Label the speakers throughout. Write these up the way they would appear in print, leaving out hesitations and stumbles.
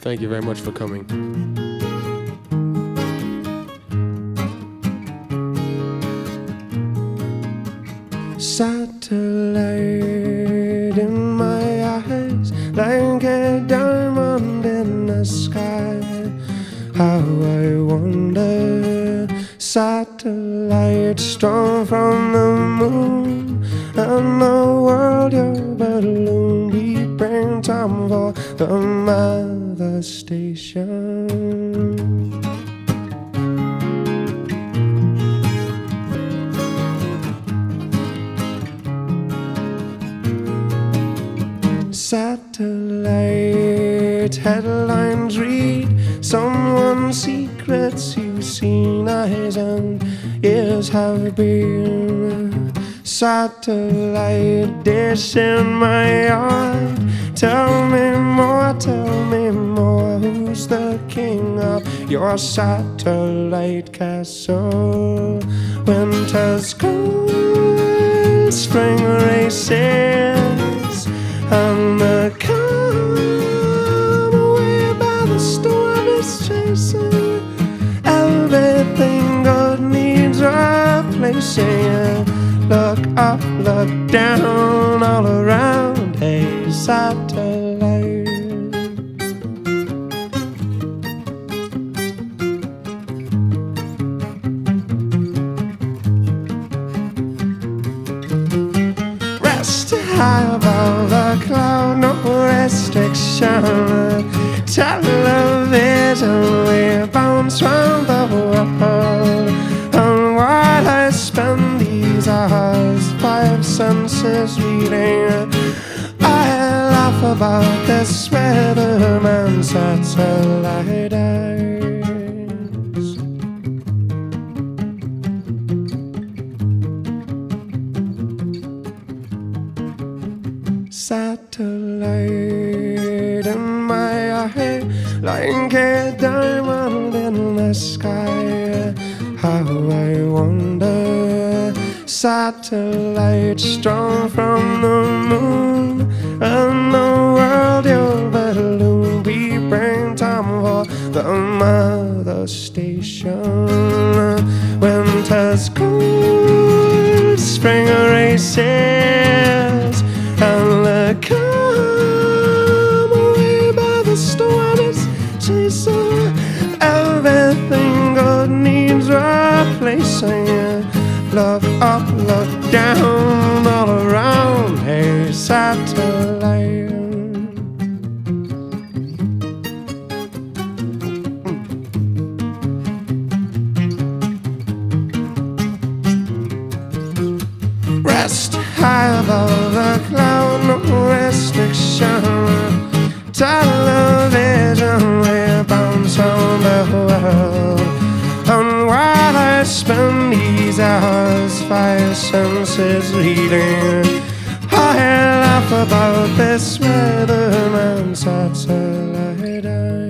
Speaker 1: Thank you very much for coming. Satellite in my eyes, like a diamond in the sky. How I wonder, satellite strong from the moon, and the world your balloon. We bring time for the mother station. Satellite headlines read someone's secrets you've seen. Eyes and ears have been. Satellite dish in my yard. Tell me more, who's the king of your satellite castle? Winter's cold, spring races, and the calm away by the storm is chasing. Everything good needs replacing. Look up, look down, all around. Hey, satellite. Rest high above the cloud, no restriction. Television, we bounce round the world. And while I spend these hours, five senses reading, I laugh about this weatherman satellite eyes. Satellite in my eye, like a diamond in the sky. How I wonder, satellite strong from the moon, and the world your balloon. We bring time for the mother station. Winter's cold, spring races, and the calm away by the storm is chasing. Everything good needs replacing. Look up, look down, all around. Hey, satellite. Rest high above the cloud, no restriction. Television, we bounce round the world. And while I spend these hours, five senses reading, I laugh about this weatherman satellite eyes.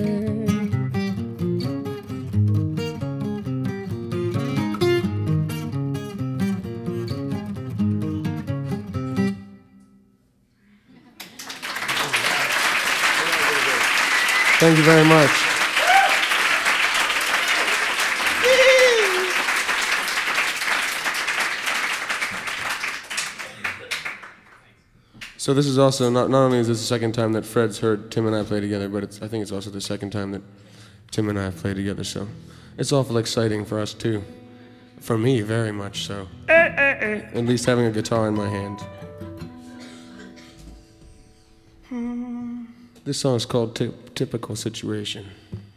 Speaker 1: Thank you very much. So this is also, not only is this the second time that Fred's heard Tim and I play together, but I think it's also the second time that Tim and I have played together, so it's awful exciting for us too. For me, very much so. At least having a guitar in my hand. This song is called Typical Situation.